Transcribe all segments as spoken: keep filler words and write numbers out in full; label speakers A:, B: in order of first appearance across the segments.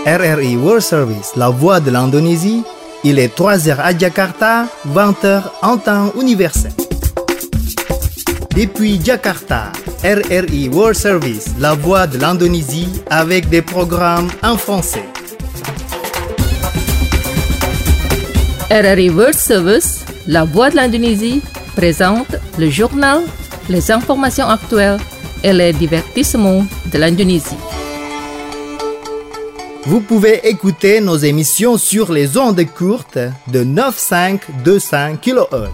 A: R R I World Service, la voix de l'Indonésie. Il est trois heures à Jakarta, vingt heures en temps universel. Depuis Jakarta, R R I World Service, la voix de l'Indonésie, avec des programmes en français.
B: R R I World Service, la voix de l'Indonésie, présente le journal, les informations actuelles et les divertissements de l'Indonésie.
A: Vous pouvez écouter nos émissions sur les ondes courtes de neuf cinq deux cinq kilohertz.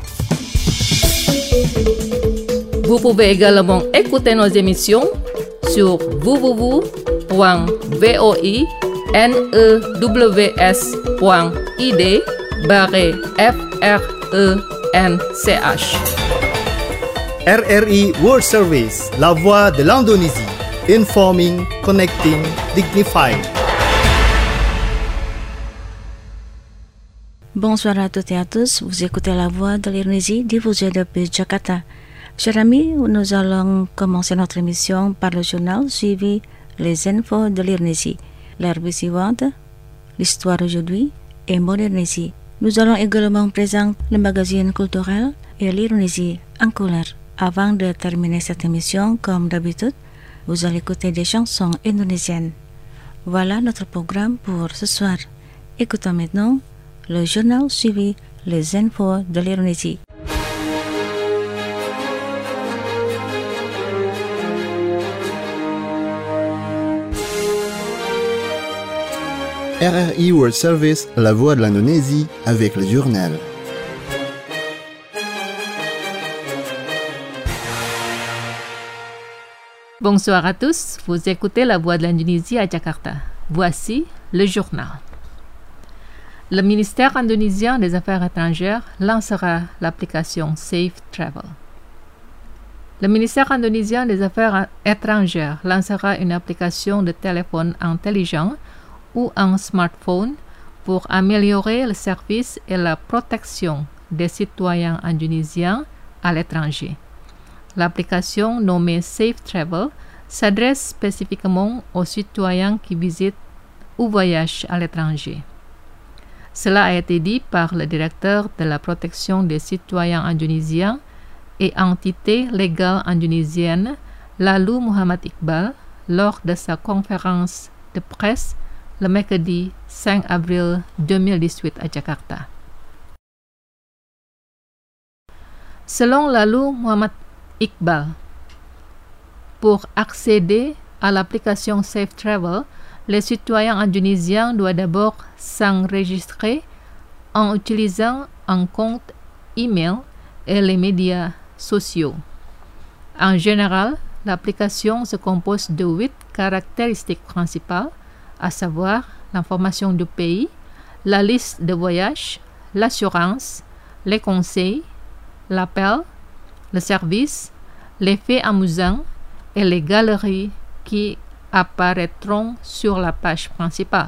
B: Vous pouvez également écouter nos émissions sur w w w point voinews point i d barre f r e n c h.
A: R R I World Service, la voix de l'Indonésie. Informing, connecting, dignifying.
C: Bonsoir à toutes et à tous, vous écoutez la voix de l'Indonésie diffusée depuis Jakarta. Chers amis, nous allons commencer notre émission par le journal suivi les infos de l'Indonésie. La rubrique suivante, l'histoire aujourd'hui et Modernésie. Nous allons également présenter le magazine culturel et l'Indonésie en couleur. Avant de terminer cette émission, comme d'habitude, vous allez écouter des chansons indonésiennes. Voilà notre programme pour ce soir. Écoutons maintenant le journal suivi les infos de l'Indonésie.
D: R R I World Service, la voix de l'Indonésie, avec le journal.
B: Bonsoir à tous, vous écoutez la voix de l'Indonésie à Jakarta. Voici le journal. Le ministère indonésien des Affaires étrangères lancera l'application Safe Travel. Le ministère indonésien des Affaires étrangères lancera une application de téléphone intelligent ou un smartphone pour améliorer le service et la protection des citoyens indonésiens à l'étranger. L'application nommée Safe Travel s'adresse spécifiquement aux citoyens qui visitent ou voyagent à l'étranger. Cela a été dit par le directeur de la protection des citoyens indonésiens et entité légale indonésienne, Lalu Muhammad Iqbal, lors de sa conférence de presse le mercredi cinq avril deux mille dix-huit à Jakarta. Selon Lalu Muhammad Iqbal, pour accéder à l'application Safe Travel, les citoyens indonésiens doivent d'abord s'enregistrer en utilisant un compte email et les médias sociaux. En général, l'application se compose de huit caractéristiques principales, à savoir l'information du pays, la liste de voyage, l'assurance, les conseils, l'appel, le service, les faits amusants et les galeries qui apparaîtront sur la page principale.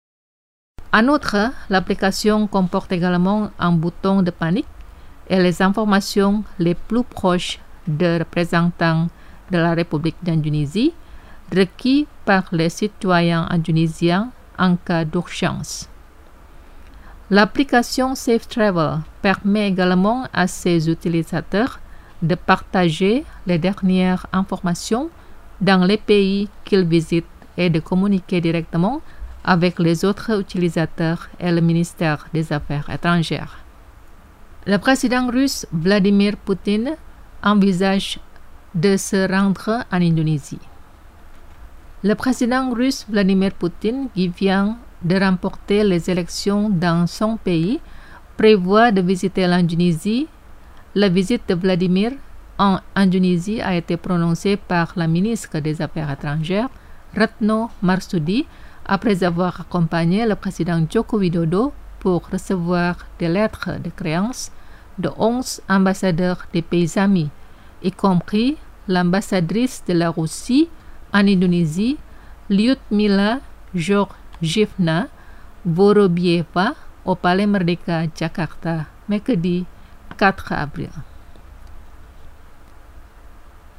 B: En outre, l'application comporte également un bouton de panique et les informations les plus proches de représentants de la République d'Indonésie requis par les citoyens indonésiens en cas d'urgence. L'application Safe Travel permet également à ses utilisateurs de partager les dernières informations dans les pays qu'ils visitent et de communiquer directement avec les autres utilisateurs et le ministère des Affaires étrangères. Le président russe Vladimir Poutine envisage de se rendre en Indonésie. Le président russe Vladimir Poutine, qui vient de remporter les élections dans son pays, prévoit de visiter l'Indonésie. La visite de Vladimir en Indonésie a été prononcée par la ministre des Affaires étrangères, Retno Marsudi, après avoir accompagné le président Joko Widodo pour recevoir des lettres de créance de onze ambassadeurs des pays amis, y compris l'ambassadrice de la Russie en Indonésie, Lyudmila Georgievna Vorobieva, au Palais Merdeka, Jakarta, mercredi quatre avril.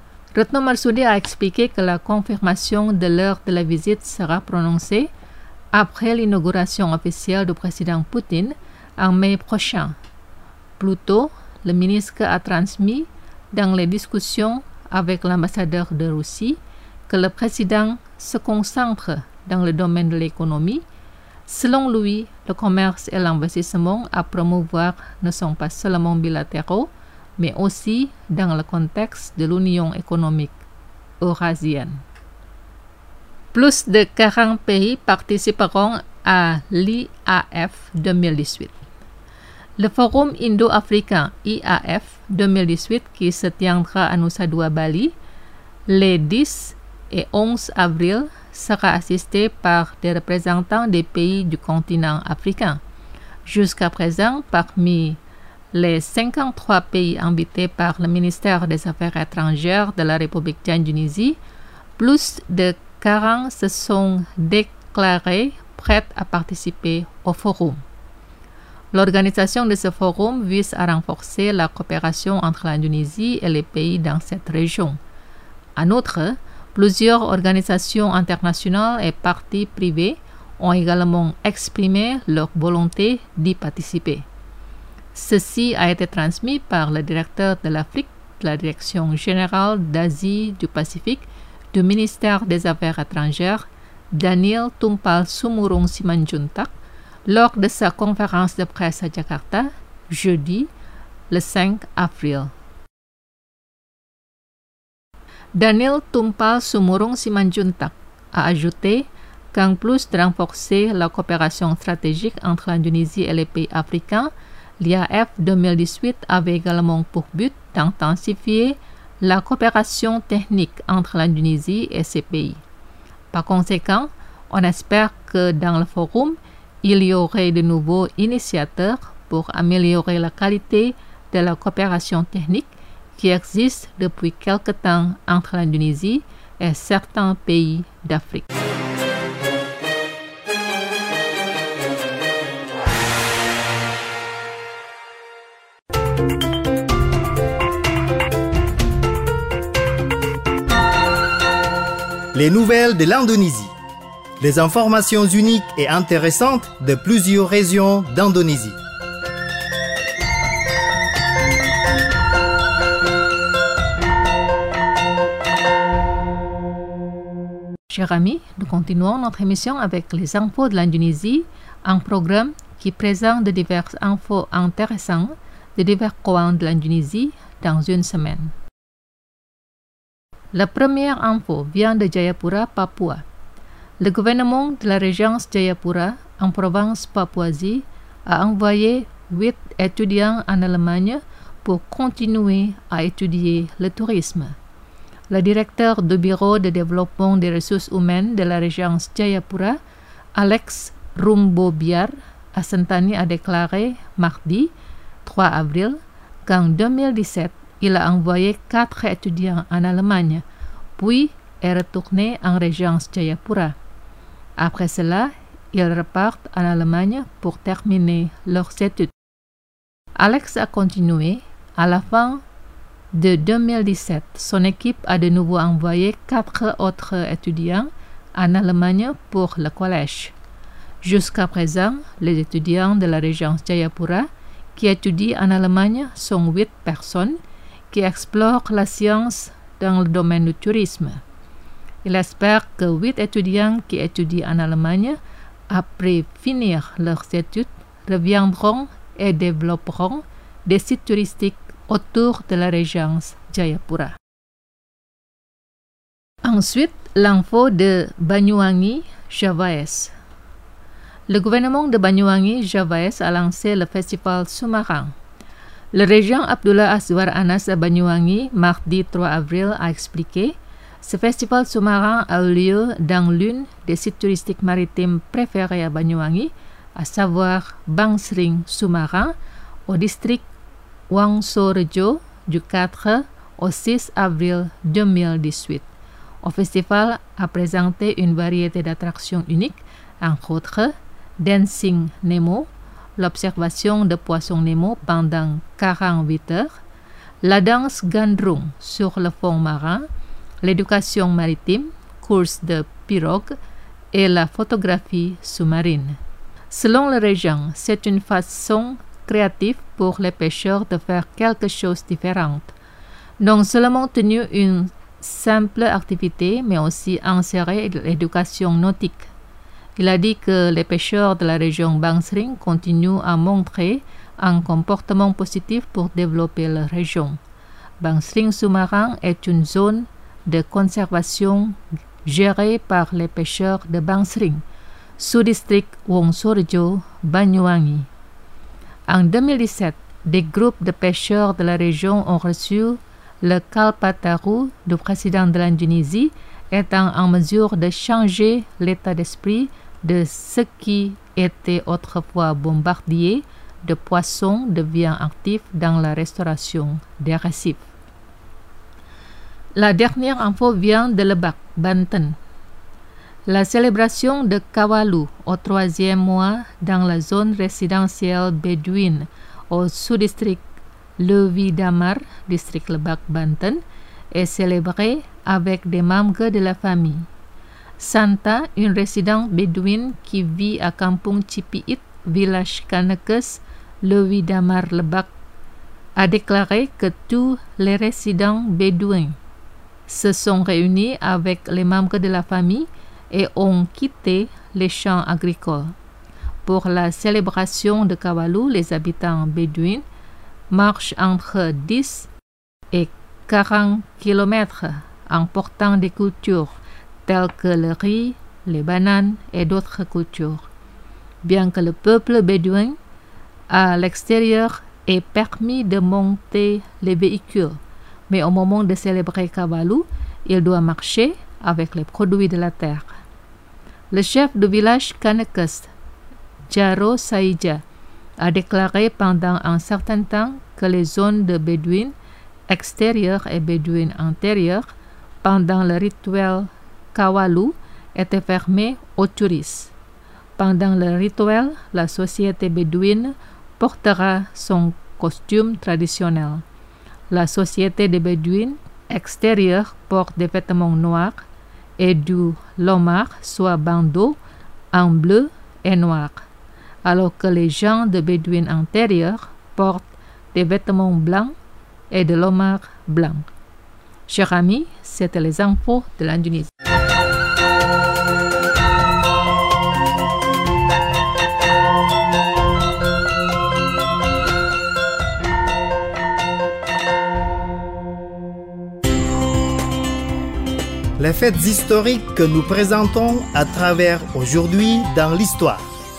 B: Retno Marsudi a expliqué que la confirmation de l'heure de la visite sera prononcée après l'inauguration officielle du président Poutine en mai prochain. Plus tôt, le ministre a transmis dans les discussions avec l'ambassadeur de Russie que le président se concentre dans le domaine de l'économie. Selon lui, le commerce et l'investissement à promouvoir ne sont pas seulement bilatéraux, mais aussi dans le contexte de l'Union économique eurasienne. Plus de quarante pays participeront à l'I A F deux mille dix-huit. Le Forum Indo-Africain I A F deux mille dix-huit qui se tiendra à Nusa Dua, Bali, les dix et onze avril sera assisté par des représentants des pays du continent africain. Jusqu'à présent, parmi les cinquante-trois pays invités par le ministère des Affaires étrangères de la République d'Indonésie, plus de quarante se sont déclarés prêts à participer au forum. L'organisation de ce forum vise à renforcer la coopération entre l'Indonésie et les pays dans cette région. En outre, plusieurs organisations internationales et parties privées ont également exprimé leur volonté d'y participer. Ceci a été transmis par le directeur de l'Afrique de la Direction générale d'Asie du Pacifique du ministère des Affaires étrangères, Daniel Tumpal Sumurung Simanjuntak, lors de sa conférence de presse à Jakarta, jeudi, le cinq avril. Daniel Tumpal Sumurung Simanjuntak a ajouté qu'en plus de renforcer la coopération stratégique entre l'Indonésie et les pays africains, l'I A F deux mille dix-huit avait également pour but d'intensifier la coopération technique entre l'Indonésie et ces pays. Par conséquent, on espère que dans le forum, il y aurait de nouveaux initiateurs pour améliorer la qualité de la coopération technique qui existe depuis quelque temps entre l'Indonésie et certains pays d'Afrique.
A: Les nouvelles de l'Indonésie. Des informations uniques et intéressantes de plusieurs régions d'Indonésie.
B: Chers amis, nous continuons notre émission avec les infos de l'Indonésie, un programme qui présente de diverses infos intéressantes de divers coins de l'Indonésie dans une semaine. La première info vient de Jayapura, Papua. Le gouvernement de la régence Jayapura, en province Papouasie, a envoyé huit étudiants en Allemagne pour continuer à étudier le tourisme. Le directeur du Bureau de développement des ressources humaines de la régence Jayapura, Alex Rumbobiar Asentani, a déclaré mardi trois avril qu'en deux mille dix-sept, il a envoyé quatre étudiants en Allemagne, puis est retourné en régence Jayapura. Après cela, ils repartent en Allemagne pour terminer leurs études. Alex a continué. À la fin de deux mille dix-sept, son équipe a de nouveau envoyé quatre autres étudiants en Allemagne pour le collège. Jusqu'à présent, les étudiants de la régence Jayapura qui étudient en Allemagne sont huit personnes qui explorent la science dans le domaine du tourisme. Il espère que huit étudiants qui étudient en Allemagne, après finir leurs études, reviendront et développeront des sites touristiques autour de la régence Jayapura. Ensuite, l'info de Banyuwangi, Javaes. Le gouvernement de Banyuwangi, Javaes, a lancé le festival sous-marin. Le régent Abdullah Azwar Anas à Banyuwangi, mardi trois avril, a expliqué: ce festival sous-marin a eu lieu dans l'une des sites touristiques maritimes préférés à Banyuwangi, à savoir Bangsering sous-marin, au district Wangsorejo, du quatre au six avril deux mille dix-huit. Au festival a présenté une variété d'attractions uniques, entre autres Dancing Nemo, l'observation de poissons Nemo pendant quarante-huit heures, la danse Gandrung sur le fond marin, l'éducation maritime, course de pirogue et la photographie sous-marine. Selon la région, c'est une façon créative pour les pêcheurs de faire quelque chose de différent. Non seulement tenir une simple activité, mais aussi insérer l'éducation nautique. Il a dit que les pêcheurs de la région Bangsering continuent à montrer un comportement positif pour développer la région. Bangsering sous-marin est une zone de conservation gérée par les pêcheurs de Bangsering, sous-district Wongsorejo, Banyuwangi. En deux mille dix-sept, des groupes de pêcheurs de la région ont reçu le Kalpataru du président de l'Indonésie, étant en mesure de changer l'état d'esprit de ce qui était autrefois bombardier de poissons deviennent actifs dans la restauration des récifs. La dernière info vient de Lebak, Banten. La célébration de Kawalu au troisième mois dans la zone résidentielle bédouine au sous-district Lewi Damar, district Lebak, Banten, est célébrée avec des membres de la famille. Santa, une résidente bédouine qui vit à Kampung Cipiit, village Kanekes, Lewi Damar, Lebak, a déclaré que tous les résidents bédouins se sont réunis avec les membres de la famille et ont quitté les champs agricoles. Pour la célébration de Kawalu, les habitants bédouins marchent entre dix et quarante kilomètres en portant des cultures telles que le riz, les bananes et d'autres cultures. Bien que le peuple bédouin à l'extérieur ait permis de monter les véhicules, mais au moment de célébrer Kawalu, il doit marcher avec les produits de la terre. Le chef du village Kanekes, Jaro Saïdja, a déclaré pendant un certain temps que les zones de bédouines extérieures et bédouines intérieures pendant le rituel Kawalu étaient fermées aux touristes. Pendant le rituel, la société bédouine portera son costume traditionnel. La société des bédouines extérieures porte des vêtements noirs et du lomar, soit bandeau, en bleu et noir, alors que les gens de bédouines intérieures portent des vêtements blancs et de lomar blanc. Chers amis, c'était les infos de l'Indonésie.
A: Les faits historiques que nous présentons à travers aujourd'hui dans l'histoire.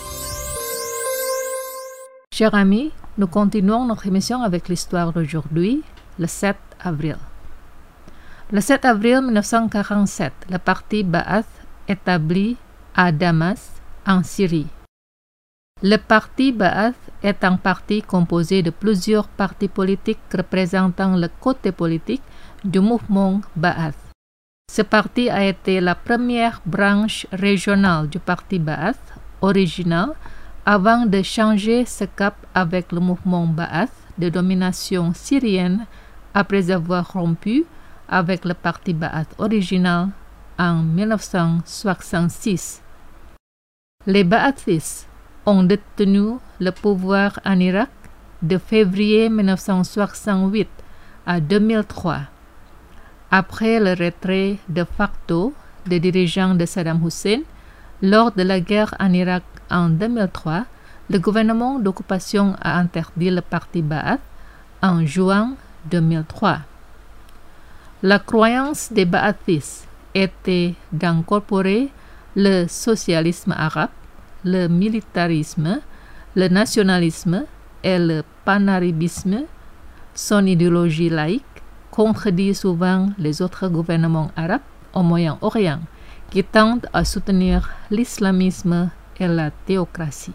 B: Chers amis, nous continuons notre émission avec l'histoire d'aujourd'hui, le sept avril. Le sept avril mille neuf cent quarante-sept, le parti Ba'ath établi à Damas, en Syrie. Le parti Ba'ath est un parti composé de plusieurs partis politiques représentant le côté politique du mouvement Ba'ath. Ce parti a été la première branche régionale du parti Ba'ath original avant de changer ce cap avec le mouvement Ba'ath de domination syrienne après avoir rompu avec le parti Ba'ath original en mille neuf cent soixante-six. Les Ba'athistes ont détenu le pouvoir en Irak de février mille neuf cent soixante-huit à deux mille trois. Après le retrait de facto des dirigeants de Saddam Hussein lors de la guerre en Irak en deux mille trois, le gouvernement d'occupation a interdit le parti Ba'ath en juin deux mille trois. La croyance des Ba'athistes était d'incorporer le socialisme arabe, le militarisme, le nationalisme et le panarabisme. Son idéologie laïque contredit souvent les autres gouvernements arabes au Moyen-Orient qui tendent à soutenir l'islamisme et la théocratie.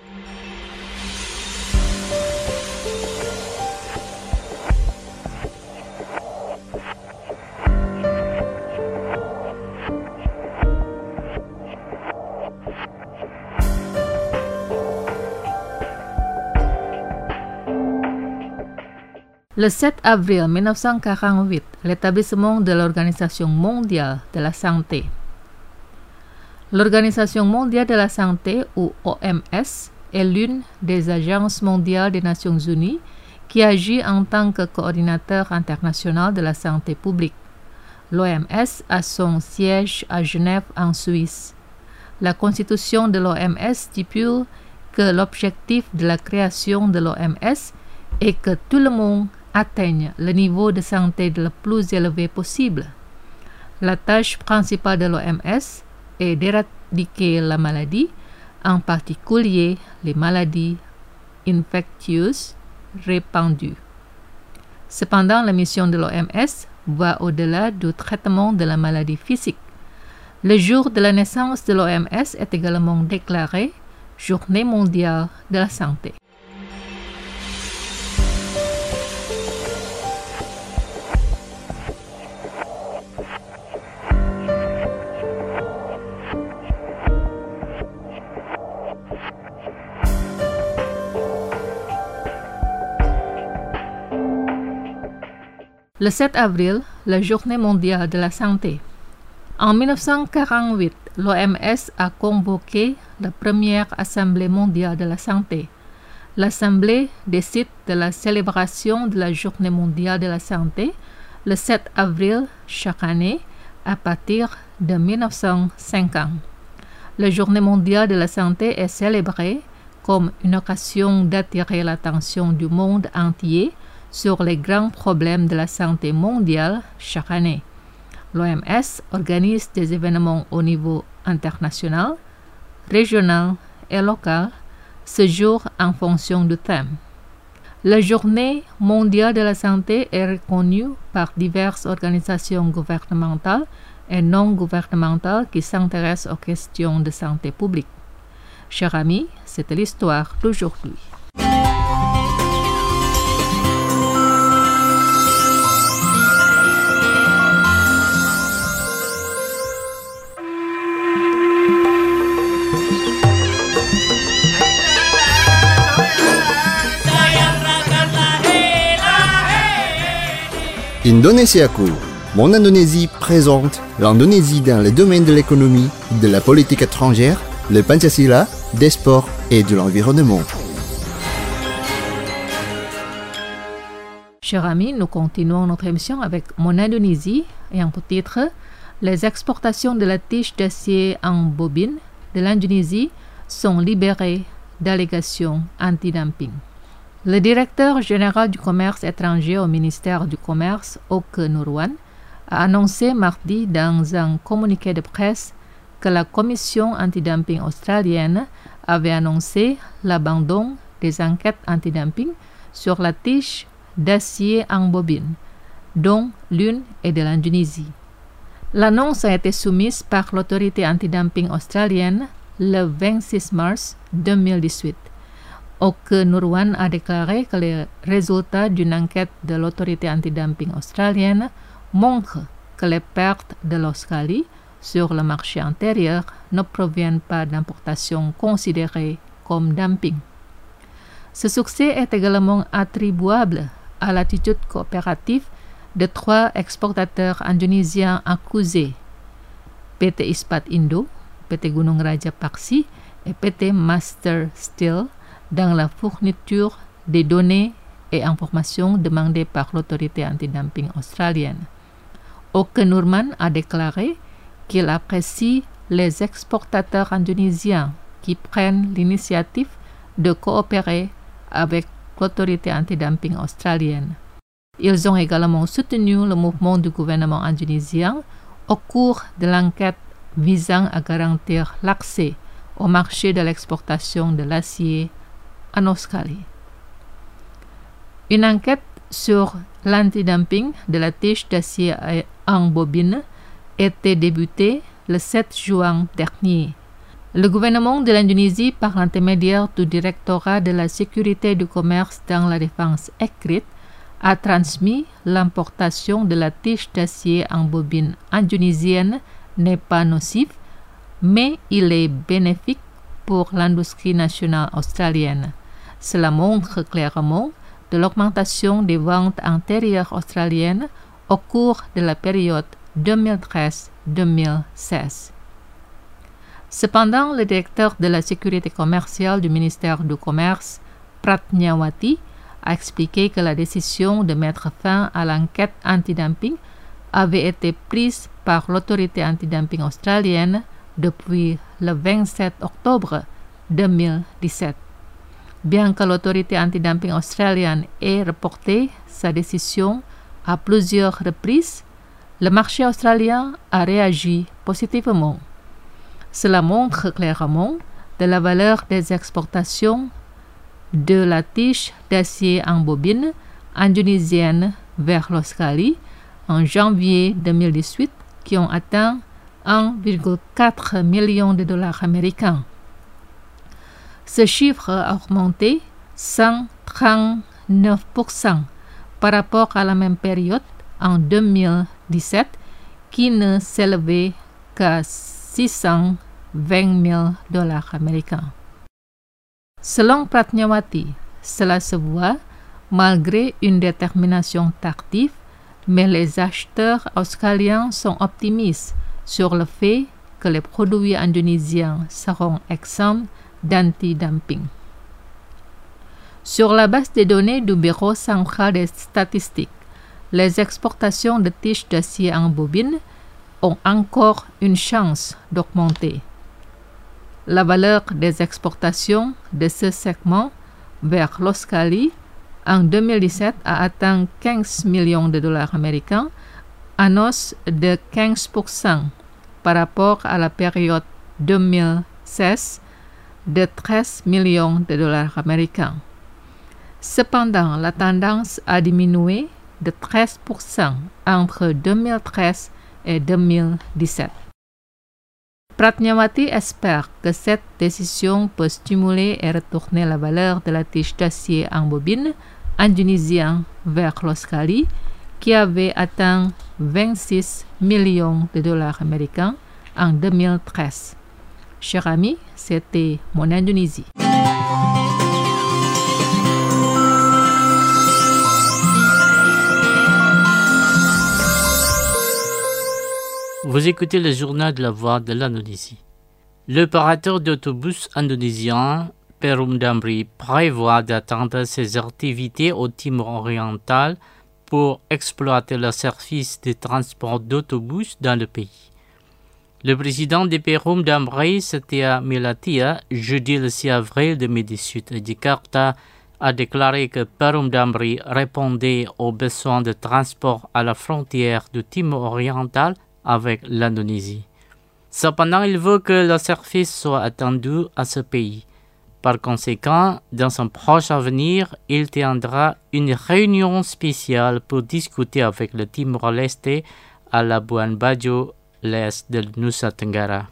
B: Le sept avril mille neuf cent quarante-huit, l'établissement de l'Organisation mondiale de la santé. L'Organisation mondiale de la santé, ou O M S, est l'une des agences mondiales des Nations unies qui agit en tant que coordinateur international de la santé publique. L'O M S a son siège à Genève, en Suisse. La constitution de l'O M S stipule que l'objectif de la création de l'O M S est que tout le monde atteigne le niveau de santé le plus élevé possible. La tâche principale de l'O M S est d'éradiquer la maladie, en particulier les maladies infectieuses répandues. Cependant, la mission de l'O M S va au-delà du traitement de la maladie physique. Le jour de la naissance de l'O M S est également déclaré Journée mondiale de la santé. Le sept avril, la Journée mondiale de la santé. En mille neuf cent quarante-huit, l'O M S a convoqué la première Assemblée mondiale de la santé. L'Assemblée décide de la célébration de la Journée mondiale de la santé le sept avril chaque année à partir de mille neuf cent cinquante. La Journée mondiale de la santé est célébrée comme une occasion d'attirer l'attention du monde entier sur les grands problèmes de la santé mondiale chaque année. L'O M S organise des événements au niveau international, régional et local, ce jour en fonction du thème. La Journée mondiale de la santé est reconnue par diverses organisations gouvernementales et non gouvernementales qui s'intéressent aux questions de santé publique. Chers amis, c'était l'histoire d'aujourd'hui.
D: Indonesiaku, Mon Indonésie présente l'Indonésie dans les domaines de l'économie, de la politique étrangère, le Pancasila, des sports et de l'environnement.
B: Chers amis, nous continuons notre émission avec Mon Indonésie et en titre Les exportations de la tige d'acier en bobine de l'Indonésie sont libérées d'allégations anti-dumping. Le directeur général du commerce étranger au ministère du Commerce, Oke Nurwan, a annoncé mardi dans un communiqué de presse que la commission anti-dumping australienne avait annoncé l'abandon des enquêtes anti-dumping sur la tige d'acier en bobine, dont l'une est de l'Indonésie. L'annonce a été soumise par l'autorité anti-dumping australienne le vingt-six mars deux mille dix-huit. Oke Nurwan a déclaré que les résultats d'une enquête de l'autorité anti-dumping australienne montrent que les pertes de l'Australie sur le marché intérieur ne proviennent pas d'importations considérées comme dumping. Ce succès est également attribuable à l'attitude coopérative de trois exportateurs indonésiens accusés, P T Ispat Indo, P T Gunung Raja Paksi et P T Master Steel, dans la fourniture des données et informations demandées par l'autorité anti-dumping australienne. Oke Nurwan a déclaré qu'il apprécie les exportateurs indonésiens qui prennent l'initiative de coopérer avec l'autorité anti-dumping australienne. Ils ont également soutenu le mouvement du gouvernement indonésien au cours de l'enquête visant à garantir l'accès au marché de l'exportation de l'acier en Australie. Une enquête sur l'anti-dumping de la tige d'acier en bobine était débutée le sept juin dernier. Le gouvernement de l'Indonésie, par l'intermédiaire du Directorat de la sécurité du commerce dans la défense écrite, a transmis l'importation de la tige d'acier en bobine indonésienne n'est pas nocif, mais il est bénéfique pour l'industrie nationale australienne. Cela montre clairement de l'augmentation des ventes intérieures australiennes au cours de la période deux mille treize à deux mille seize. Cependant, le directeur de la sécurité commerciale du ministère du Commerce, Pratnyawati, a expliqué que la décision de mettre fin à l'enquête anti-dumping avait été prise par l'autorité anti-dumping australienne depuis le vingt-sept octobre deux mille dix-sept. Bien que l'autorité anti-dumping australienne ait reporté sa décision à plusieurs reprises, le marché australien a réagi positivement. Cela montre clairement de la valeur des exportations de la tige d'acier en bobine indonésienne vers l'Australie en janvier deux mille dix-huit qui ont atteint un virgule quatre million de dollars américains. Ce chiffre a augmenté cent trente-neuf pour cent par rapport à la même période en deux mille dix-sept qui ne s'élevait qu'à six cent vingt mille dollars américains. Selon Pratnyawati, cela se voit malgré une détermination tardive, mais les acheteurs australiens sont optimistes sur le fait que les produits indonésiens seront exempts d'anti-dumping. Sur la base des données du Bureau central des statistiques, les exportations de tiges d'acier en bobine ont encore une chance d'augmenter. La valeur des exportations de ce segment vers l'Australie en deux mille dix-sept a atteint quinze millions de dollars américains, en hausse de quinze pour cent par rapport à la période deux mille seize de treize millions de dollars américains. Cependant, la tendance a diminué de treize pour cent entre deux mille treize et deux mille dix-sept. Pratnyawati espère que cette décision peut stimuler et retourner la valeur de la tige d'acier en bobine indonésien vers l'Australie, qui avait atteint vingt-six millions de dollars américains en deux mille treize. Chers amis, c'était Mon Indonésie.
E: Vous écoutez le journal de la Voix de l'Indonésie. L'opérateur d'autobus indonésien Perum Damri prévoit d'attendre ses activités au Timor oriental pour exploiter le service de transport d'autobus dans le pays. Le président de Perum Damri, Setia Milatia, jeudi le six avril deux mille dix-huit à Jakarta, a déclaré que Perum Damri répondait aux besoins de transport à la frontière du Timor oriental avec l'Indonésie. Cependant, il veut que le service soit attendu à ce pays. Par conséquent, dans son proche avenir, il tiendra une réunion spéciale pour discuter avec le Timor-Leste à Labuan Bajo, l'est de Nusa Tenggara.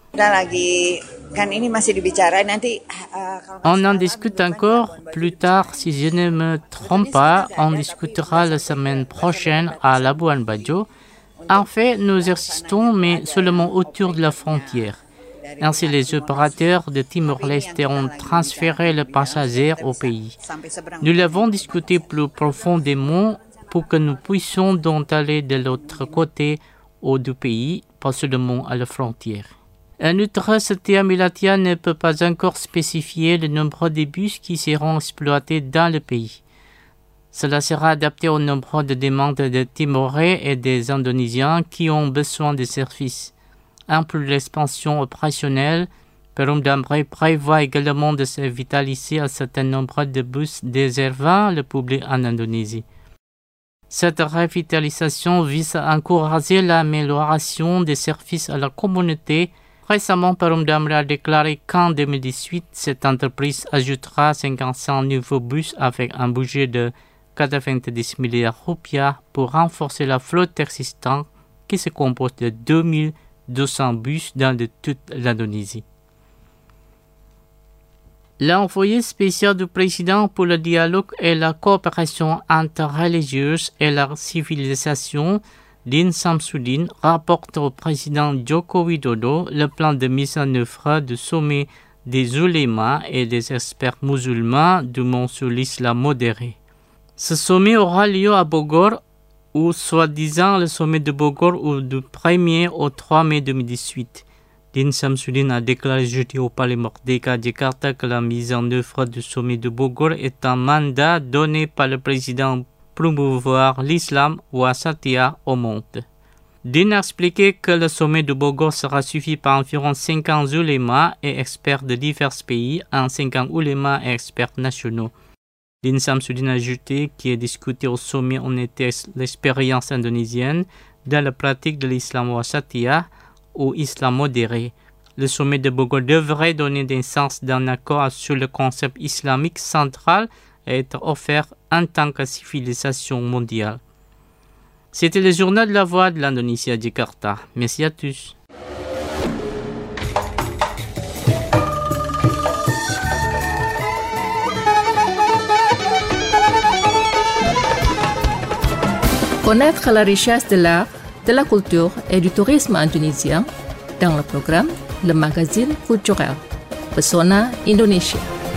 E: On en discute encore plus tard, si je ne me trompe pas, on discutera la semaine prochaine à Labuan Bajo. En fait, nous existons, mais seulement autour de la frontière. Ainsi, les opérateurs de Timor-Leste ont transféré les passagers au pays. Nous l'avons discuté plus profondément pour que nous puissions donc aller de l'autre côté ou du pays, pas seulement à la frontière. En outre, Setia Milatia ne peut pas encore spécifier le nombre de bus qui seront exploités dans le pays. Cela sera adapté au nombre de demandes des Timorais et des Indonésiens qui ont besoin de services. En plus de l'expansion opérationnelle, Perum Damri prévoit également de se vitaliser un certain nombre de bus desservant le public en Indonésie. Cette revitalisation vise à encourager l'amélioration des services à la communauté. Récemment, Perum Damri a déclaré qu'en deux mille dix-huit, cette entreprise ajoutera cinquante-cinq nouveaux bus avec un budget de quatre-vingt-dix milliards rupiah pour renforcer la flotte existante qui se compose de deux mille deux cents bus dans de toute l'Indonésie. L'envoyé spécial du président pour le dialogue et la coopération interreligieuse et la civilisation, Din Samsudin, rapporte au président Joko Widodo le plan de mise en œuvre du sommet des ulémas et des experts musulmans du monde sur l'islam modéré. Ce sommet aura lieu à Bogor, ou soi-disant le sommet de Bogor ou du premier au trois mai deux mille dix-huit. Din Samsudin a déclaré jeudi au Palais Merdeka Jakarta que la mise en œuvre du sommet de Bogor est un mandat donné par le président pour promouvoir l'islam wasatiyah au monde. Din a expliqué que le sommet de Bogor sera suivi par environ cinquante ulémas et experts de divers pays, ainsi qu'un ulémas et experts nationaux. Din Samsudin a ajouté qu'il est discuté au sommet en était l'expérience indonésienne dans la pratique de l'islam wasatiyah ou islam modéré. Le sommet de Bogor devrait donner naissance d'un accord sur le concept islamique central et être offert en tant que civilisation mondiale. C'était le journal de la Voix de l'Indonésie à Jakarta. Merci à tous.
B: Connaître la richesse de l'art, de la culture et du tourisme indonésien dans le programme Le Magazine Culturel, Pesona Indonesia.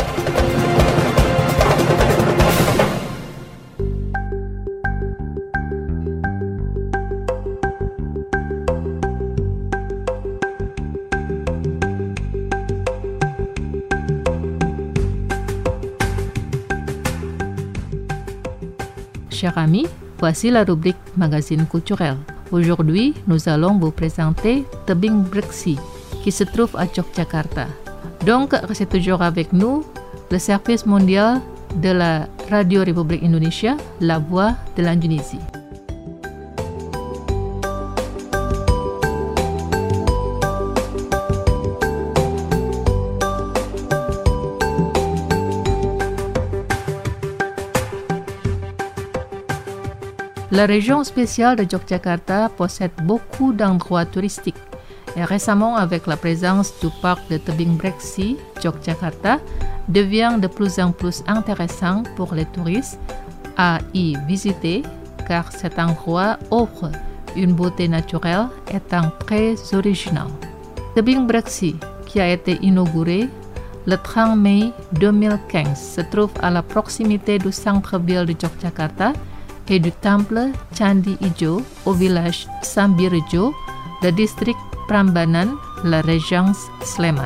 B: Chers amis, voici la rubrique Magazine Culturel. Aujourd'hui, nous allons vous présenter Tebing Breksi, qui se trouve à Yogyakarta. Donc, restez toujours avec nous, le service mondial de la Radio République Indonésia, la Voix de l'Indonésie. La région spéciale de Yogyakarta possède beaucoup d'endroits touristiques et récemment, avec la présence du parc de Tebing Breksi, Yogyakarta devient de plus en plus intéressant pour les touristes à y visiter car cet endroit offre une beauté naturelle étant très originale. Tebing Breksi, qui a été inauguré le trente mai deux mille quinze, se trouve à la proximité du centre-ville de Yogyakarta et du temple Candi Ijo au village Sambirejo, le district Prambanan, la région Sleman.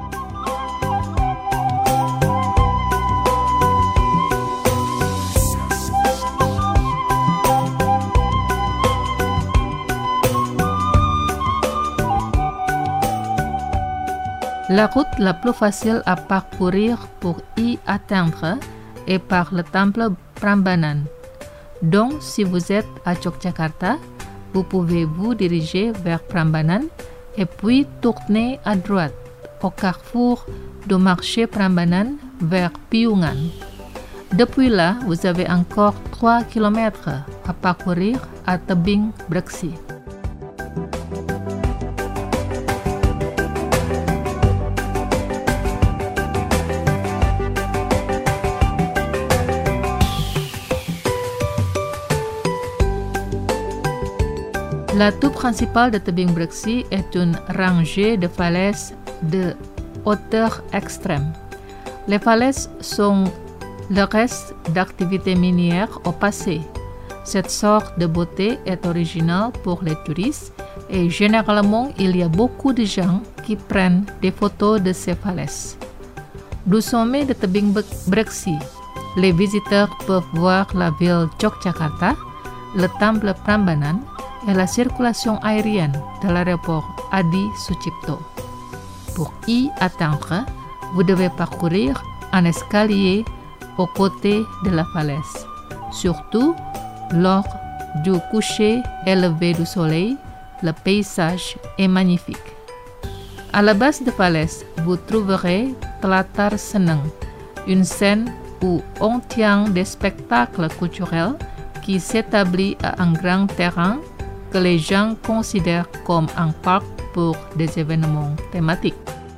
B: La route la plus facile à parcourir pour y atteindre est par le temple Prambanan. Donc, si vous êtes à Yogyakarta, vous pouvez vous diriger vers Prambanan et puis tourner à droite au carrefour du marché Prambanan vers Piungan. Depuis là, vous avez encore trois kilomètres à parcourir à Tebing Breksi. L'atout principal de Tebing Breksi est une rangée de falaises de hauteur extrême. Les falaises sont le reste d'activités minières au passé. Cette sorte de beauté est originale pour les touristes et généralement il y a beaucoup de gens qui prennent des photos de ces falaises. Du sommet de Tebing Breksi, les visiteurs peuvent voir la ville Yogyakarta, le temple Prambanan et la circulation aérienne de l'aéroport Adi Sucipto. Pour y atteindre, vous devez parcourir un escalier aux côtés de la falaise. Surtout, lors du coucher et lever du soleil, le paysage est magnifique. À la base de falaise, vous trouverez Telatar Seneng, une scène où on tient des spectacles culturels qui s'établit à un grand terrain que les gens considèrent comme un parc pour des événements thématiques.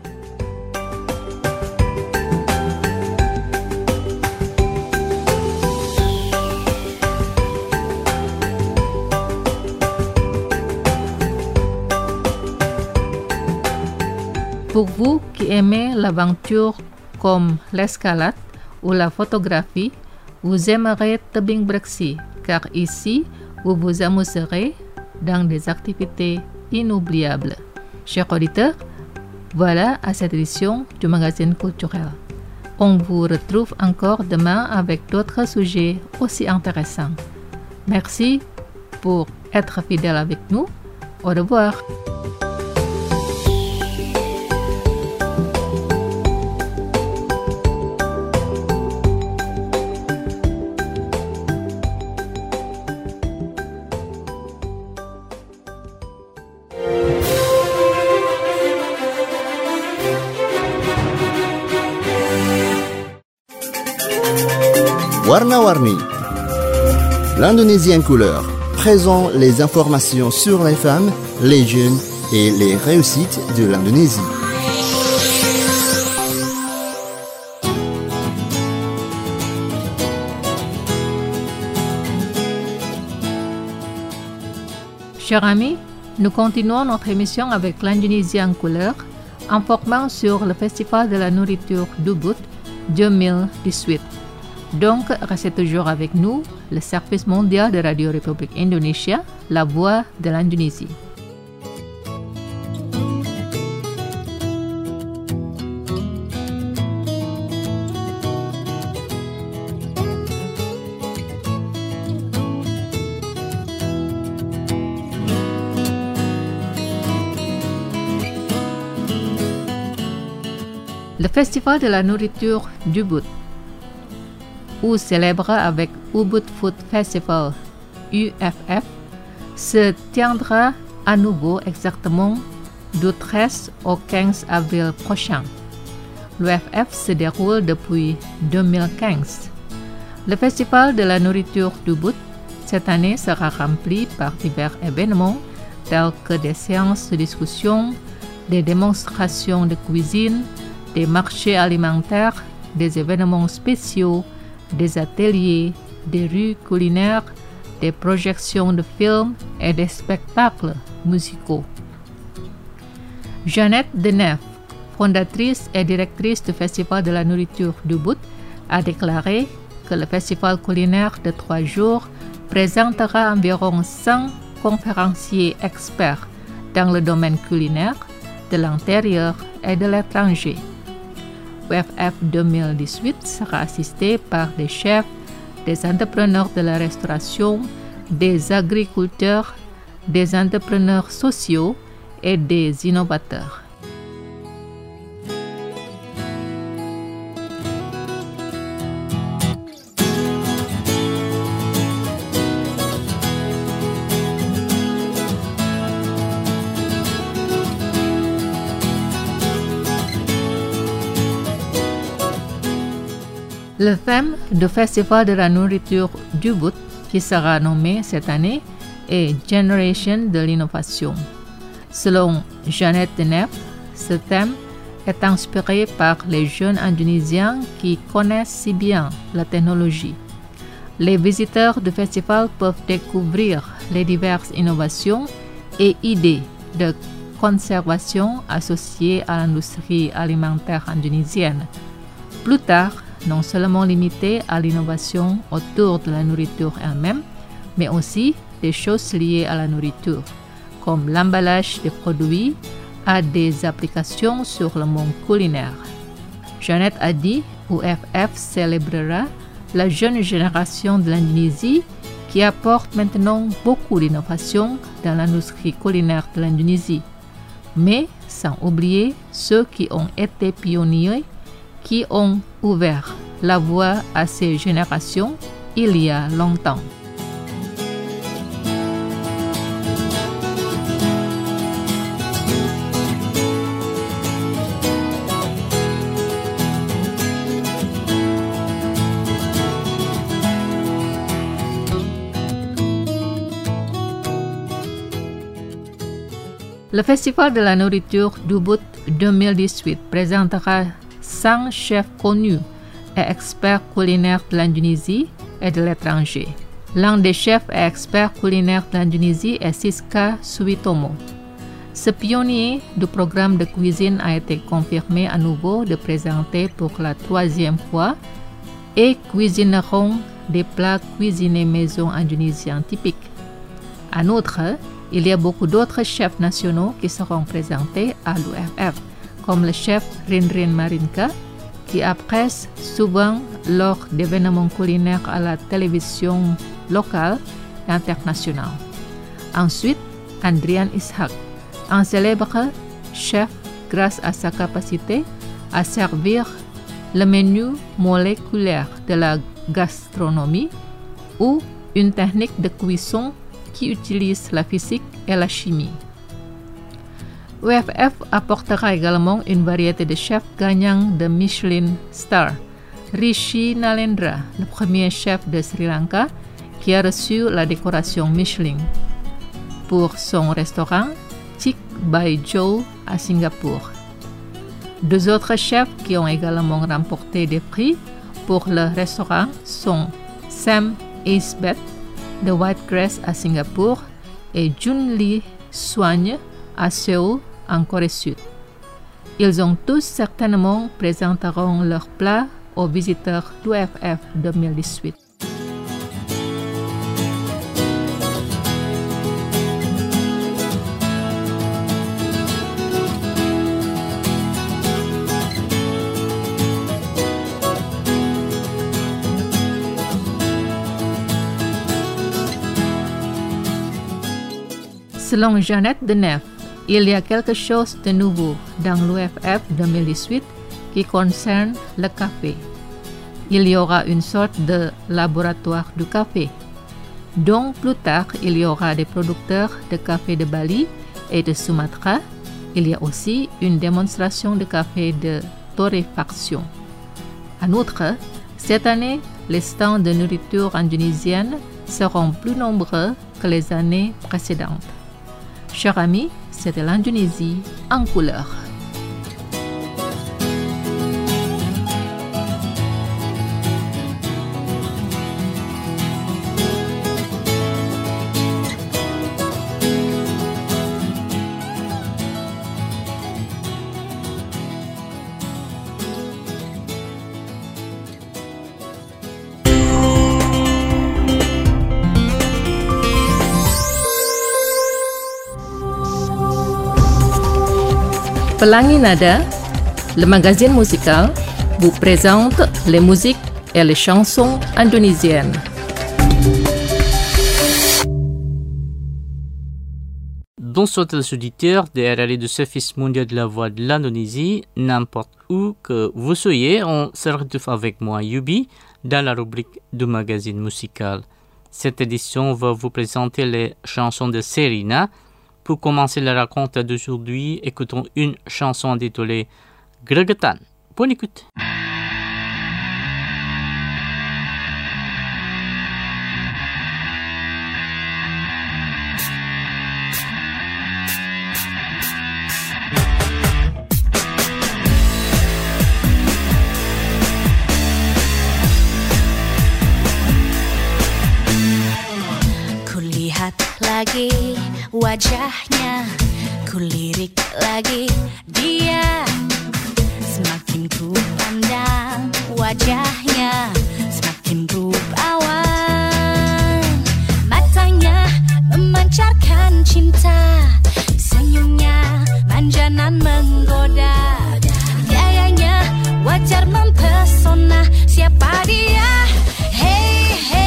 B: Pour vous qui aimez l'aventure comme l'escalade ou la photographie, vous aimerez Tebing Breksi car ici, vous vous amuserez dans des activités inoubliables. Chers auditeurs, Voilà à cette édition du magazine culturel. On vous retrouve encore demain avec d'autres sujets aussi intéressants. Merci pour être fidèle avec nous. Au revoir.
D: Warna-Warni. L'Indonésie en couleur présente les informations sur les femmes, les jeunes et les réussites de l'Indonésie.
B: Chers amis, nous continuons notre émission avec l'Indonésie en couleur, informant sur le Festival de la nourriture d'Ubud deux mille dix-huit. Donc, restez toujours avec nous, le service mondial de Radio République Indonésia, la voix de l'Indonésie. Le Festival de la nourriture d'Ubud, ou célèbre avec Ubud Food Festival, U F F, se tiendra à nouveau exactement du treize au quinze avril prochain. L'U F F se déroule depuis deux mille quinze. Le Festival de la nourriture d'Ubud cette année sera rempli par divers événements tels que des séances de discussion, des démonstrations de cuisine, des marchés alimentaires, des événements spéciaux, des ateliers, des rues culinaires, des projections de films et des spectacles musicaux. Jeannette Denef, fondatrice et directrice du Festival de la nourriture d'Ubud, a déclaré que le festival culinaire de trois jours présentera environ cent conférenciers experts dans le domaine culinaire, de l'intérieur et de l'étranger. U F F deux mille dix-huit sera assisté par des chefs, des entrepreneurs de la restauration, des agriculteurs, des entrepreneurs sociaux et des innovateurs. Le thème du Festival de la nourriture d'Ubud, qui sera nommé cette année, est Generation de l'innovation. Selon Jeannette Denef, ce thème est inspiré par les jeunes Indonésiens qui connaissent si bien la technologie. Les visiteurs du festival peuvent découvrir les diverses innovations et idées de conservation associées à l'industrie alimentaire indonésienne. Plus tard, non seulement limité à l'innovation autour de la nourriture elle-même, mais aussi des choses liées à la nourriture, comme l'emballage des produits, à des applications sur le monde culinaire. Jeannette a dit, U F F célébrera la jeune génération de l'Indonésie qui apporte maintenant beaucoup d'innovation dans l'industrie culinaire de l'Indonésie, mais sans oublier ceux qui ont été pionniers, qui ont ouvert la voie à ces générations il y a longtemps. Le Festival de la nourriture d'Ubud deux mille dix-huit présentera cent chefs connus et experts culinaires de l'Indonésie et de l'étranger. L'un des chefs et experts culinaires de l'Indonésie est Siska Suitomo. Ce pionnier du programme de cuisine a été confirmé à nouveau de présenter pour la troisième fois et cuisineront des plats cuisinés maison indonésiens typiques. En outre, il y a beaucoup d'autres chefs nationaux qui seront présentés à l'U F F, comme le chef Rinrin Marinka, qui apparaissent souvent lors d'événements culinaires à la télévision locale et internationale. Ensuite, Andrian Ishak, un célèbre chef grâce à sa capacité à servir le menu moléculaire de la gastronomie ou une technique de cuisson qui utilise la physique et la chimie. U F F apportera également une variété de chefs gagnants de Michelin Star. Rishi Nalendra, le premier chef de Sri Lanka qui a reçu la décoration Michelin pour son restaurant Chick by Joe à Singapour. Deux autres chefs qui ont également remporté des prix pour le restaurant sont Sam Isbeth de Whitegrass à Singapour et Jun Lee Soigne à Séoul en Corée du Sud. Ils ont tous certainement présenteront leurs plats aux visiteurs d'U F F deux mille dix-huit. Selon Jeannette Deneuve, il y a quelque chose de nouveau dans l'U F F deux mille dix-huit qui concerne le café. Il y aura une sorte de laboratoire du café. Donc plus tard, il y aura des producteurs de café de Bali et de Sumatra. Il y a aussi une démonstration de café de torréfaction. En outre, cette année, les stands de nourriture indonésienne seront plus nombreux que les années précédentes. Chers amis, c'était l'Indonésie en couleur. Pelangi Nada, le magazine musical, vous présente les musiques et les chansons indonésiennes.
E: Bonsoir les auditeurs de R L I du Service mondial de la voix de l'Indonésie, n'importe où que vous soyez, on se retrouve avec moi Yubi dans la rubrique du magazine musical. Cette édition va vous présenter les chansons de Serina. Pour commencer le raconte d'aujourd'hui, écoutons une chanson intitulée Gregetan. Bonne écoute.
F: Kulihat lagi wajahnya, kulirik lagi dia. Semakin ku pandang wajahnya, semakin rupawan. Matanya memancarkan cinta, senyumnya manja dan menggoda. Gayanya wajar mempesona, siapa dia? Hey, hey.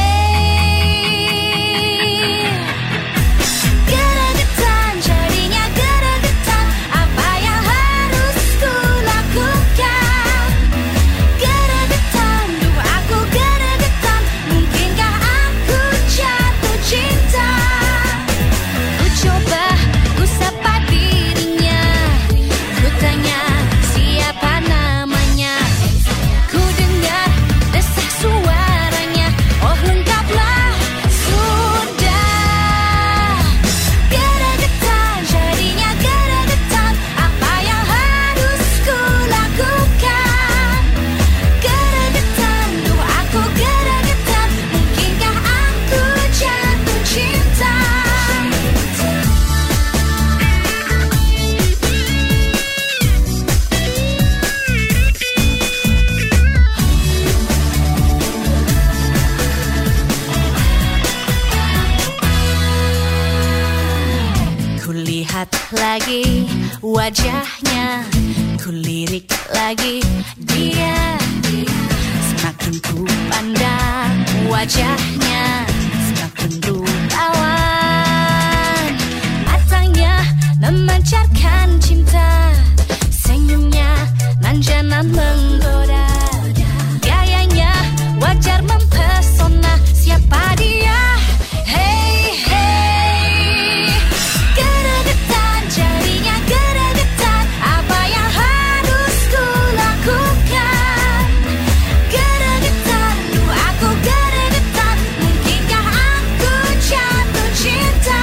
F: Lagi wajahnya, kulirik lagi dia. Semakin ku pandang wajahnya, semakin rupawan. Matanya memancarkan cinta, senyumnya manja dan menggoda. Gayanya wajar mempesona, siapa dia? Hey, hey, geregetan jadinya geregetan, apa yang harus ku lakukan? Geregetan, aku geregetan, mungkinkah aku jatuh cinta?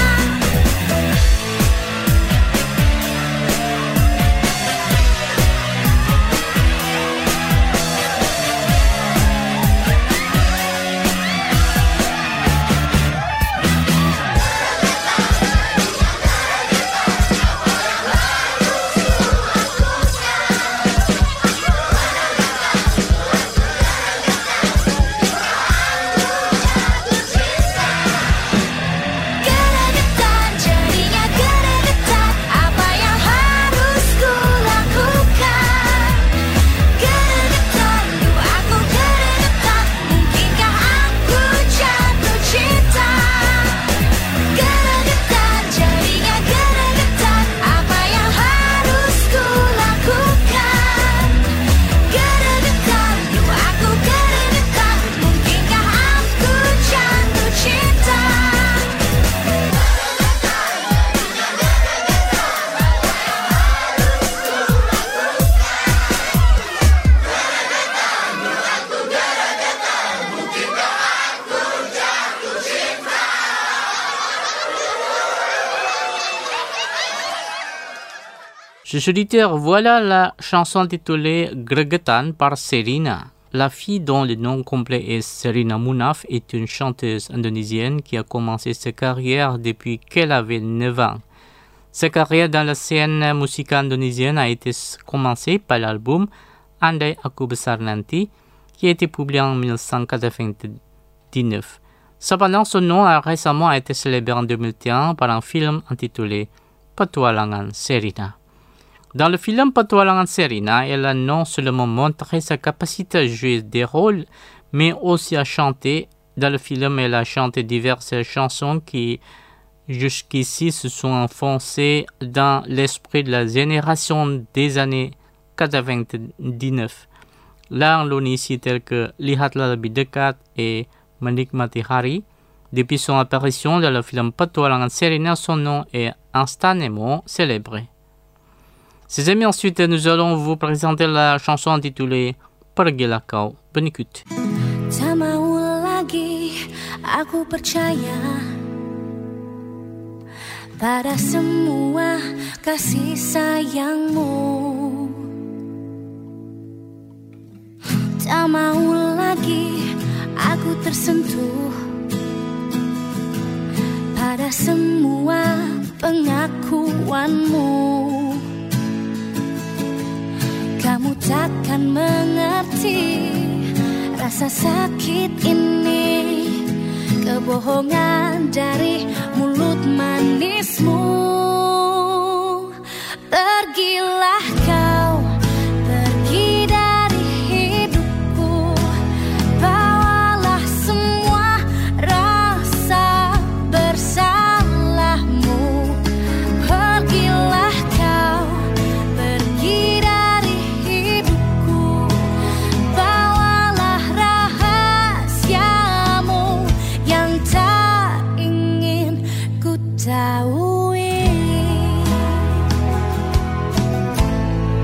F: Geregetan jadinya geregetan, apa yang harus ku lakukan? Geregetan, aku geregetan, mungkinkah aku jatuh cinta? Geregetan jadinya geregetan, apa yang harus ku lakukan? Geregetan, aku geregetan, mungkinkah aku jatuh cinta?
E: Chers auditeurs, voilà la chanson intitulée Gregetan par Sherina. La fille dont le nom complet est Sherina Munaf est une chanteuse indonésienne qui a commencé sa carrière depuis qu'elle avait neuf ans. Sa carrière dans la scène musicale indonésienne a été commencée par l'album Andai Aku Besar Nanti, qui a été publié en mille neuf cent quatre-vingt-dix-neuf. Cependant, son nom a récemment été célébré en deux mille un par un film intitulé Petualangan Sherina. Dans le film Petualangan Sherina, elle a non seulement montré sa capacité à jouer des rôles, mais aussi à chanter. Dans le film, elle a chanté diverses chansons qui, jusqu'ici, se sont enfoncées dans l'esprit de la génération des années quatre-vingt-dix-neuf. L'Indonésie telle que Lihatlah Lebih Dekat et Menikmati Hari. Depuis son apparition dans le film Petualangan Sherina, son nom est instantanément célébré. Ses amis, ensuite, nous allons vous présenter la chanson intitulée Pergilah Kau. Bonne écoute.
F: Tak mau lagi aku percaya pada semua kasih sayangmu. Tak mau lagi aku tersentuh pada semua pengakuanmu. Kamu takkan mengerti rasa sakit ini, kebohongan dari mulut manismu. Pergilah kau, pergi dari hidupku, bawalah semua rasa bersalahmu. Pergilah kau, pergi dari hidupku, bawalah rahasiamu yang tak ingin ku tahu.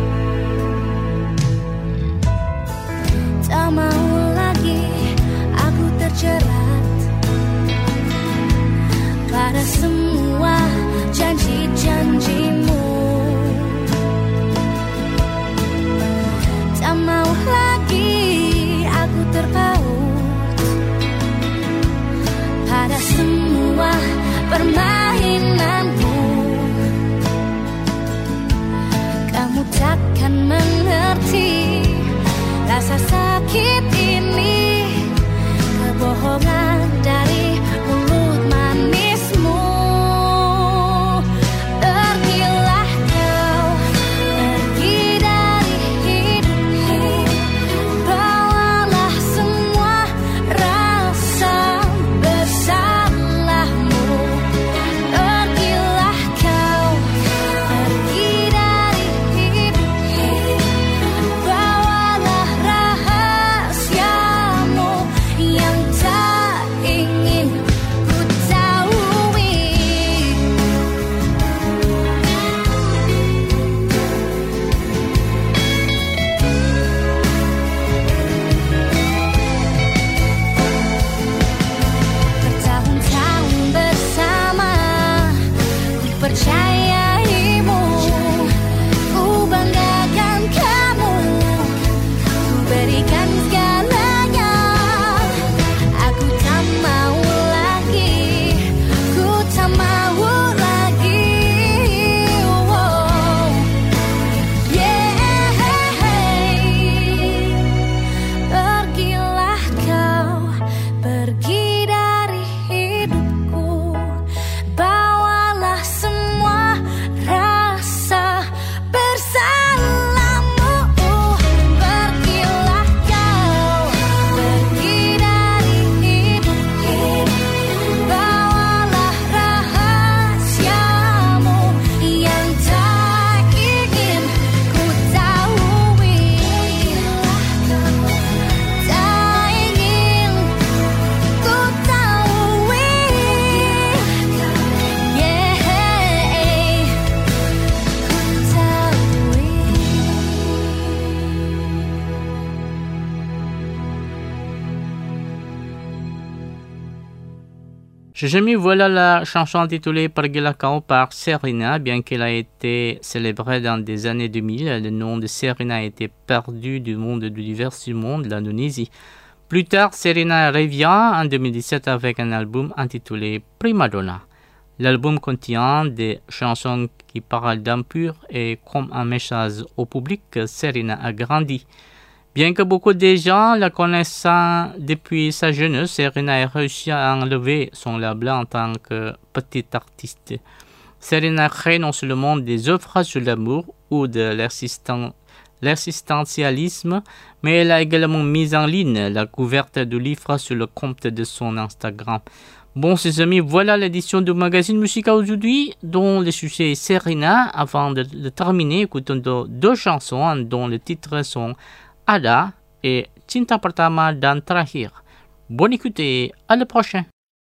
E: Chers amis, voilà la chanson intitulée Pergilah Kau par Sherina. Bien qu'elle a été célébrée dans des années deux mille, le nom de Sherina a été perdu du monde du divertissement de l'Indonésie. Plus tard, Sherina revient en deux mille dix-sept avec un album intitulé Primadonna. L'album contient des chansons qui parlent d'amour et comme un message au public que Sherina a grandi. Bien que beaucoup de gens la connaissent depuis sa jeunesse, Sherina a réussi à enlever son label en tant que petite artiste. Sherina crée non seulement des œuvres sur l'amour ou de l'assistant l'assistentialisme, mais elle a également mis en ligne la couverture du livre sur le compte de son Instagram. Bon, ses amis, voilà l'édition du magazine Musica aujourd'hui, dont le sujet est Sherina. Avant de, de terminer, écoutons deux, deux chansons dont les titres sont Ada et Cinta Pertama dan Terakhir. Bonne écoute et à la prochaine.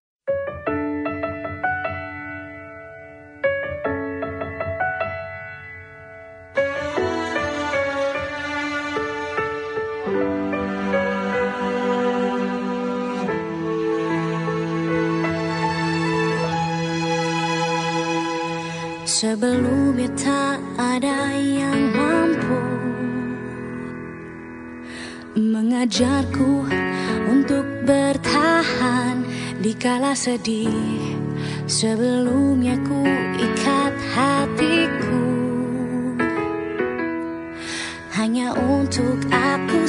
F: Sebelumnya tak ada yang mampu mengajarku untuk bertahan di kala sedih. Sebelumnya ku ikat hatiku hanya untuk aku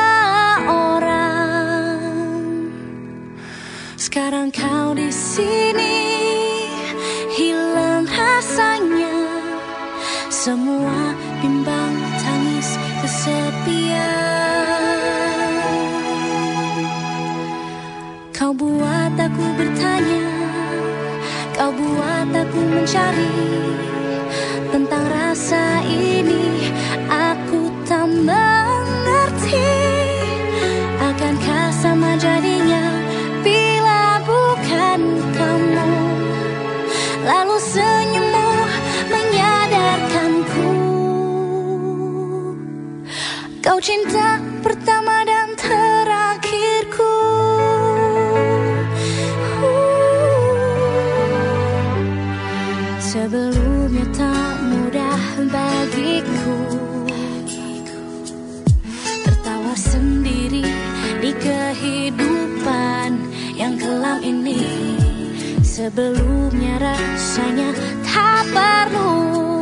F: seorang. Sekarang kau di sini, hilang rasanya semua bimbang tangis kesepian. Kau buat aku bertanya, kau buat aku mencari tentang rasa ini. Aku tak mengerti, akankah sama jadinya bila bukan kamu. Lalu senyummu menyadarkanku, kau cinta pertama dan terakhirku. Sebelumnya tak mudah bagiku tertawa sendiri di kehidupan yang kelam ini. Sebelumnya rasanya tak perlu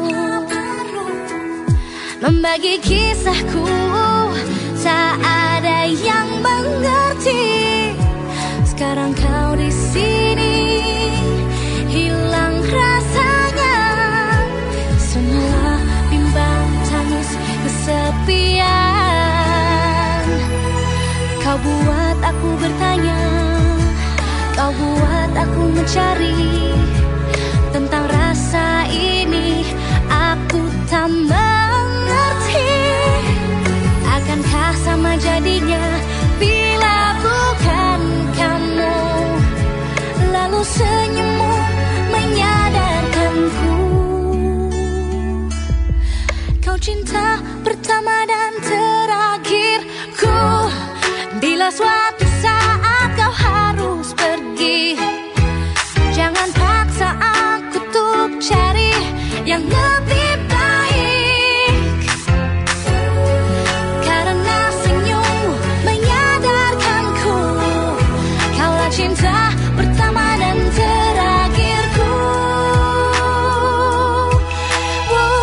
F: membagi kisahku, tak ada yang mengerti. Sekarang kau di sini, hilang rasanya semua bimbang tangis kesepian. Kau buat aku bertanya, kau buat aku mencari tentang rasa ini. Aku tak mengerti, akankah sama jadinya bila bukan kamu. Lalu senyummu menyadarkanku, kau cinta pertama dan terakhirku. Bila suatu saat kau harus pergi, jangan paksa aku untuk cari yang lebih baik. Karena senyummu menyadarkanku, kaulah cinta pertama dan terakhirku. Wow,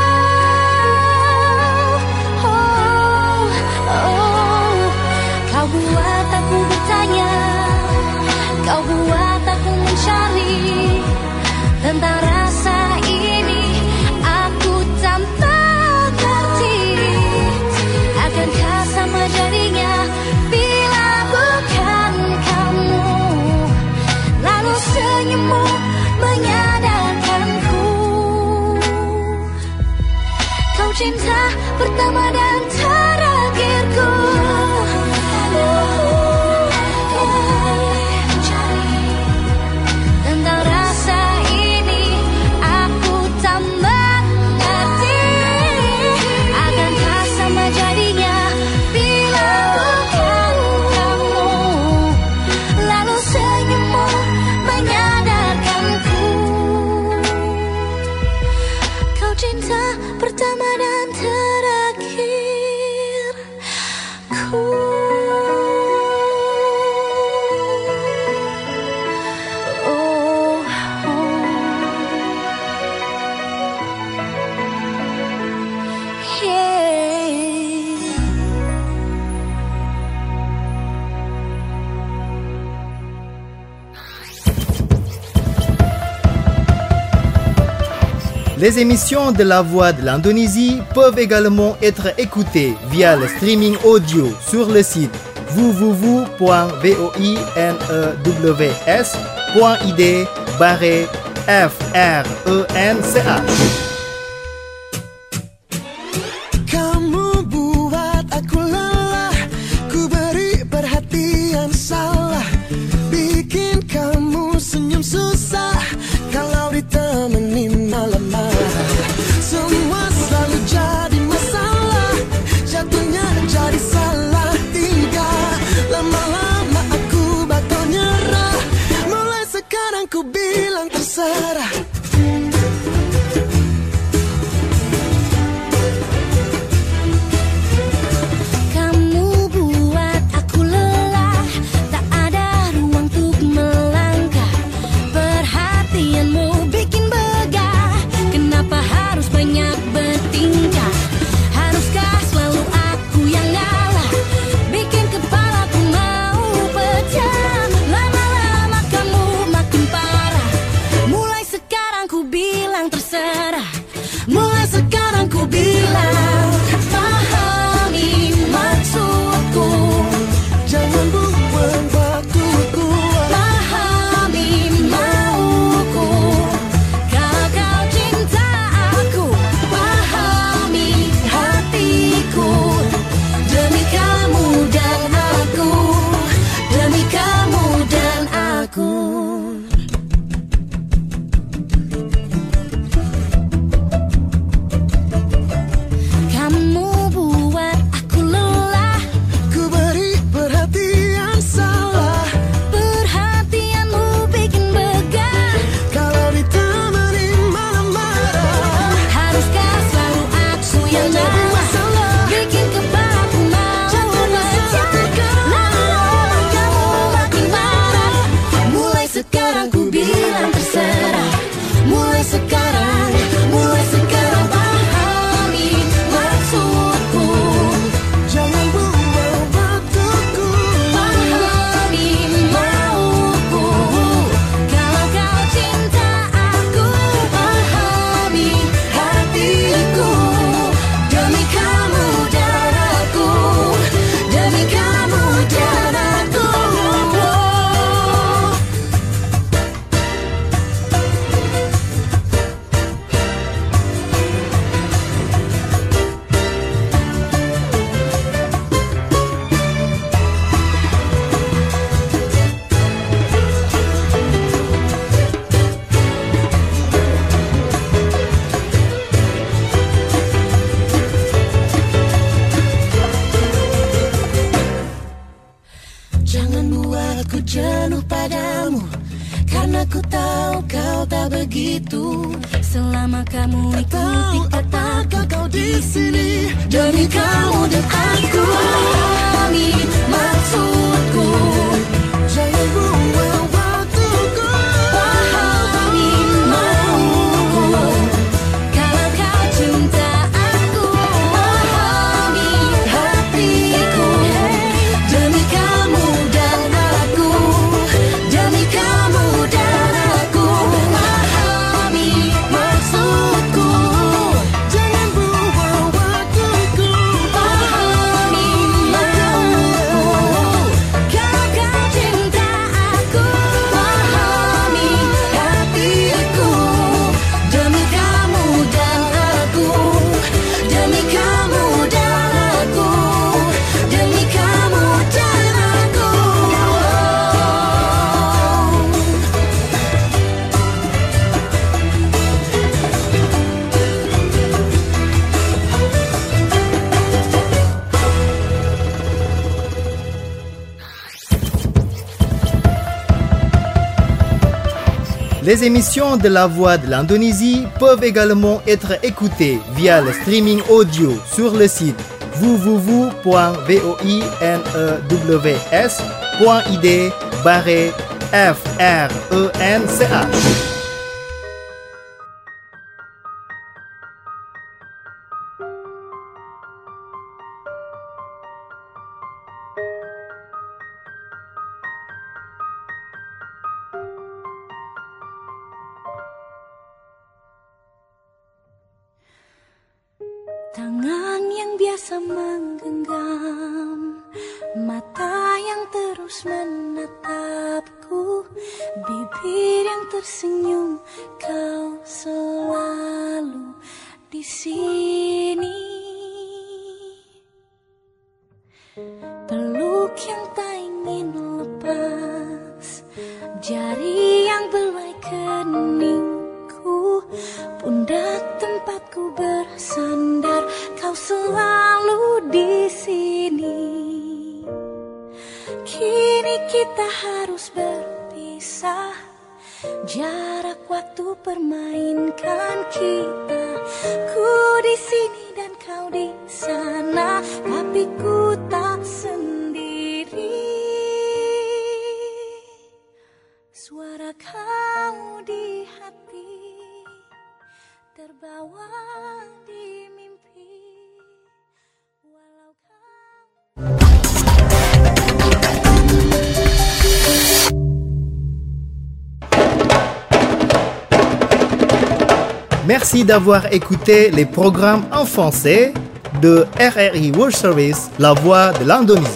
F: wow, oh, oh. Kau buat aku bertanya, kau buat aku mencari tentang rasa ini. Aku tak mengerti, akankah sama jadinya bila bukan kamu. Lalu senyummu menyadarkanku, kau cinta pertama dan terakhirku. Tentang rasa ini aku tak mengerti, akankah sama jadinya bila bukan kamu. Lalu senyummu menyadarkanku,
A: Les émissions de la Voix de l'Indonésie peuvent également être écoutées via le streaming audio sur le site w w w point voinews point i d barre f r e n c h.
G: Kamu buat aku lelah, ku beri perhatian salah, bikin kamu senyum susah kalau ditemani malam marah. Semua selalu jadi masalah, jatuhnya jadi salah tingkah. Lama-lama aku bakal nyerah, mulai sekarang ku bilang terserah.
F: Selama kamu ikuti kata kau di sini, demi kamu dan aku, ini maksudku.
G: Jangan buang waktuku,
F: pahami mauku. Kalau kau cinta aku, pahami hatiku. Demi kamu dan aku, demi kamu dan aku.
A: Les émissions de la Voix de l'Indonésie peuvent également être écoutées via le streaming audio sur le site w w w point voinews point i d barre f r e n c h.
F: bisa menggenggam mata yang terus menatapku, bibir yang tersenyum, kau selalu di sini. Peluk yang tak ingin lepas, jari yang belai keningku, pundak tempatku bersandar, kau selalu di sini. Kini kita harus berpisah, jarak waktu permainkan kita. Ku di sini dan kau di sana, tapi ku tak sendiri. Suara kau di hati, terbawa di mimpi. Walau kau...
A: Merci d'avoir écouté les programmes en français de R R I World Service, La Voix de l'Indonésie.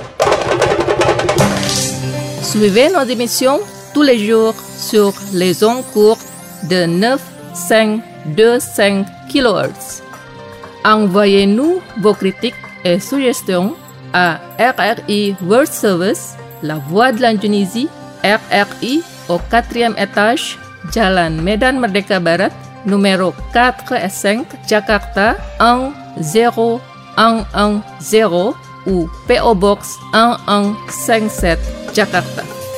B: Suivez nos émissions tous les jours sur les ondes courtes de neuf virgule cinq deux cinq kilohertz. Envoyez-nous vos critiques et suggestions à R R I World Service, La Voix de l'Indonésie, R R I au quatrième étage, Jalan Medan Merdeka Barat, numéro quatre et cinq, Jakarta un zéro un un zéro ou P O Box un un cinq sept, Jakarta.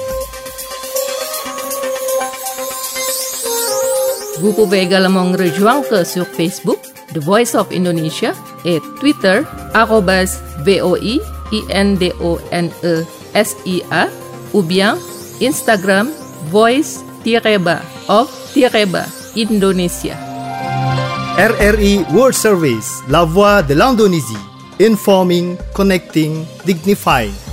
B: Vous pouvez également nous rejoindre sur Facebook, The Voice of Indonesia, et Twitter, arobase V O I I N D O N E S I A, ou bien Instagram, voice-ba of-ba Indonesia.
A: R R I World Service, La Voix de l'Indonésie. Informing, connecting, dignifying.